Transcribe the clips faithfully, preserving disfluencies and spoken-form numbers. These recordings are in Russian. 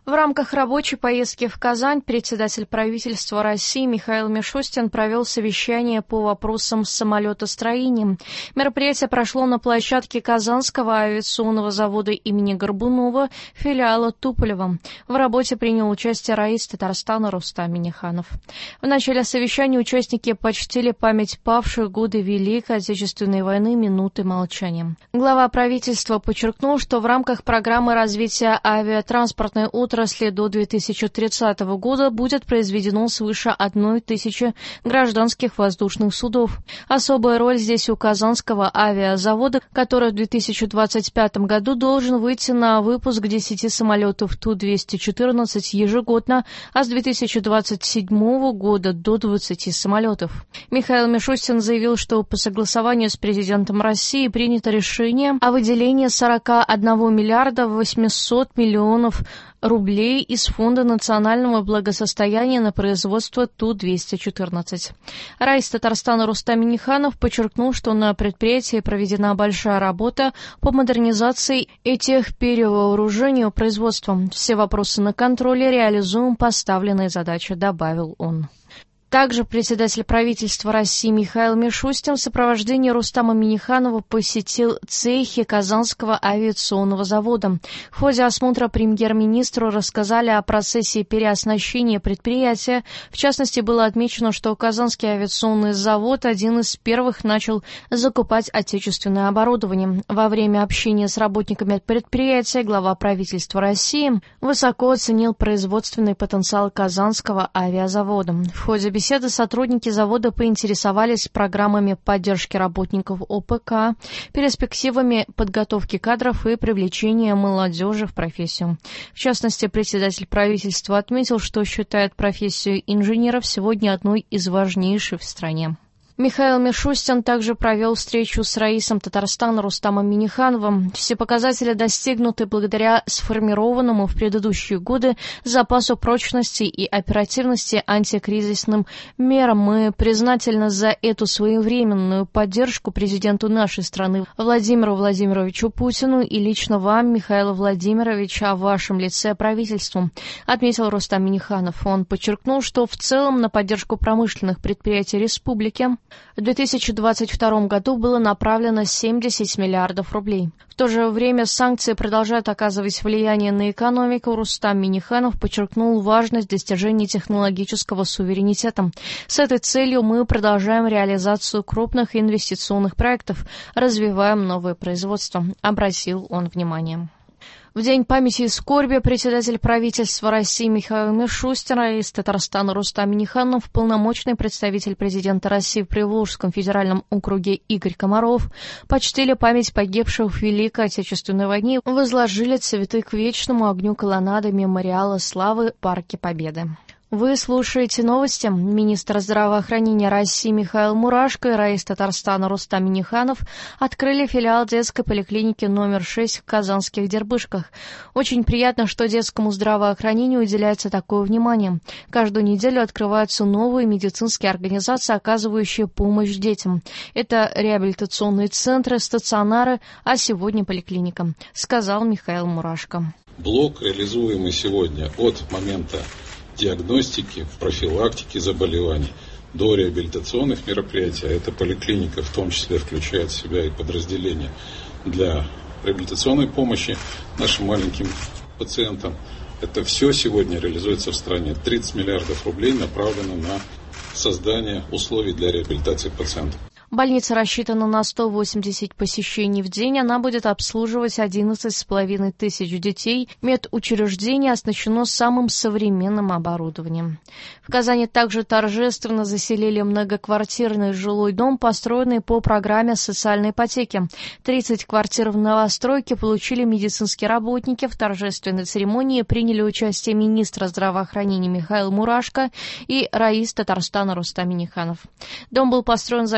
В рамках рабочей поездки в Казань председатель правительства России Михаил Мишустин провел совещание по вопросам самолетостроения. Мероприятие прошло на площадке Казанского авиационного завода имени Горбунова, филиала Туполева. В работе принял участие раис Татарстана Рустам Минниханов. В начале совещания участники почтили память павших в годы Великой Отечественной войны минуты молчания. Глава правительства подчеркнул, что в рамках программы развития авиатранспортной отрасли до две тысячи тридцатого года будет произведено свыше одной тысячи гражданских воздушных судов. Особая роль здесь у Казанского авиазавода, который в две тысячи двадцать пятом году должен выйти на выпуск десяти самолетов Ту двести четырнадцать ежегодно, а с две тысячи двадцать седьмого года до двадцати самолетов. Михаил Мишустин заявил, что по согласованию с президентом России принято решение о выделении сорока одного миллиарда восьмисот миллионов рублей из Фонда национального благосостояния на производство Ту двести четырнадцать. Раис Татарстана Рустам Минниханов подчеркнул, что на предприятии проведена большая работа по модернизации и техперевооружению производства. Все вопросы на контроле, реализуем поставленные задачи, добавил он. Также председатель правительства России Михаил Мишустин в сопровождении Рустама Минниханова посетил цехи Казанского авиационного завода. В ходе осмотра премьер-министру рассказали о процессе переоснащения предприятия. В частности, было отмечено, что Казанский авиационный завод один из первых начал закупать отечественное оборудование. Во время общения с работниками предприятия глава правительства России высоко оценил производственный потенциал Казанского авиазавода. В ходе беседы беседы сотрудники завода поинтересовались программами поддержки работников О П К, перспективами подготовки кадров и привлечения молодежи в профессию. В частности, председатель правительства отметил, что считает профессию инженеров сегодня одной из важнейших в стране. Михаил Мишустин также провел встречу с раисом Татарстана Рустамом Миннихановым. Все показатели достигнуты благодаря сформированному в предыдущие годы запасу прочности и оперативности антикризисным мерам. Мы признательны за эту своевременную поддержку президенту нашей страны Владимиру Владимировичу Путину и лично вам, Михаил Владимирович, о вашем лице правительству, отметил Рустам Минниханов. Он подчеркнул, что в целом на поддержку промышленных предприятий республики в две тысячи двадцать втором году было направлено семьдесят миллиардов рублей. В то же время санкции продолжают оказывать влияние на экономику. Рустам Минниханов подчеркнул важность достижения технологического суверенитета. С этой целью мы продолжаем реализацию крупных инвестиционных проектов, развиваем новое производство, обратил он внимание. В День памяти и скорби председатель правительства России Михаил Мишустин, раис Татарстана Рустам Минниханов, полномочный представитель президента России в Приволжском федеральном округе Игорь Комаров почтили память погибших в Великой Отечественной войне, возложили цветы к вечному огню колоннады мемориала славы в Парке Победы. Вы слушаете новости. Министр здравоохранения России Михаил Мурашко и раис Татарстана Рустам Минниханов открыли филиал детской поликлиники номер шесть в Казанских Дербышках. Очень приятно, что детскому здравоохранению уделяется такое внимание. Каждую неделю открываются новые медицинские организации, оказывающие помощь детям. Это реабилитационные центры, стационары, а сегодня поликлиника, сказал Михаил Мурашко. Блок, реализуемый сегодня от момента диагностики, профилактики заболеваний до реабилитационных мероприятий. Эта поликлиника в том числе включает в себя и подразделения для реабилитационной помощи нашим маленьким пациентам. Это все сегодня реализуется в стране. тридцать миллиардов рублей направлено на создание условий для реабилитации пациентов. Больница рассчитана на сто восемьдесят посещений в день. Она будет обслуживать одиннадцать с половиной тысяч детей. Медучреждение оснащено самым современным оборудованием. В Казани также торжественно заселили многоквартирный жилой дом, построенный по программе социальной ипотеки. тридцать квартир в новостройке получили медицинские работники. В торжественной церемонии приняли участие министр здравоохранения Михаил Мурашко и раис Татарстана Рустам Минниханов. Дом был построен за счет инвестиций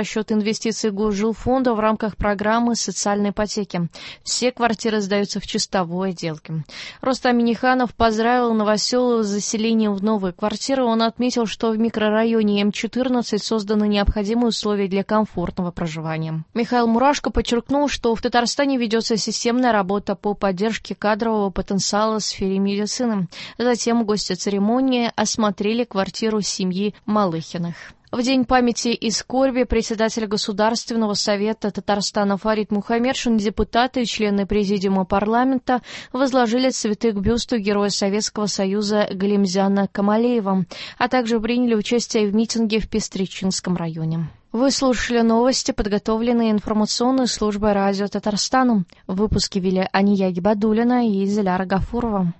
инвестиций Госжилфонда в рамках программы социальной ипотеки. Все квартиры сдаются в чистовой отделке. Рустам Минниханов поздравил Новоселов с заселением в новые квартиры. Он отметил, что в микрорайоне М четырнадцать созданы необходимые условия для комфортного проживания. Михаил Мурашко подчеркнул, что в Татарстане ведется системная работа по поддержке кадрового потенциала в сфере медицины. Затем гости церемонии осмотрели квартиру семьи Малыхиных. В День памяти и скорби председатель Государственного совета Татарстана Фарид Мухаммедшин, депутаты и члены Президиума парламента возложили цветы к бюсту Героя Советского Союза Галимзяна Камалеева, а также приняли участие в митинге в Пестричинском районе. Вы слушали новости, подготовленные информационной службой радио Татарстана. В выпуске вели Ания Гибадуллина и Диляра Гафурова.